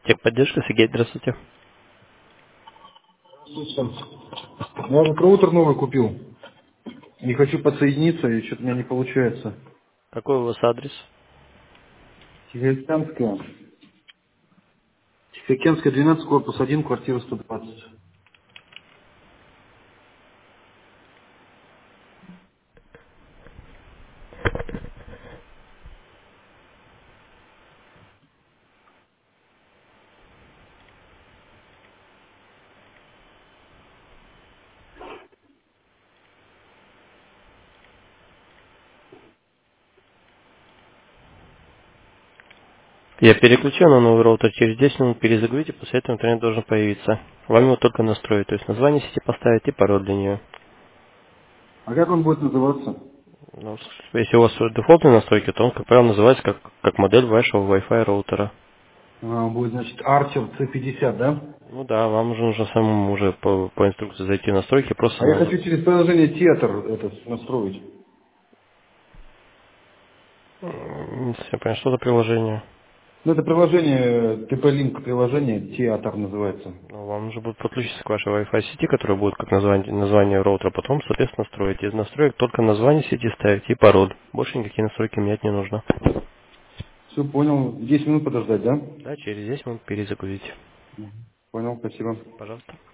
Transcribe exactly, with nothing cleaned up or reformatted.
Техподдержка, Сергей, здравствуйте. Слушай, я вот роутер новый купил. Не хочу подсоединиться, и что-то у меня не получается. Какой у вас адрес? Тихоокеанская. Тихоокеанская, двенадцать, корпус один, квартира сто двадцать. Я переключил на новый роутер, через десять минут перезагрузите, после этого интернет должен появиться. Вам его только настроить, то есть название сети поставить и пароль для нее. А как он будет называться? Ну, с- если у вас дефолтные настройки, то он, как правило, называется как, как модель вашего Wi-Fi роутера. А, он будет, значит, Archer си пятьдесят, да? Ну да, вам уже нужно самому уже по, по инструкции зайти в настройки, просто А я на... хочу через приложение театр это настроить. М, Я понял, что за приложение? Ну, это приложение, ти пи-линк приложение, театр называется. Ну, вам нужно будет подключиться к вашей Wi-Fi сети, которая будет как название, название роутера, потом, соответственно, строить. Из настроек только название сети ставить и пароль. Больше никакие настройки менять не нужно. Все, понял. десять минут подождать, да? Да, через десять минут перезагрузить. Понял, спасибо. Пожалуйста.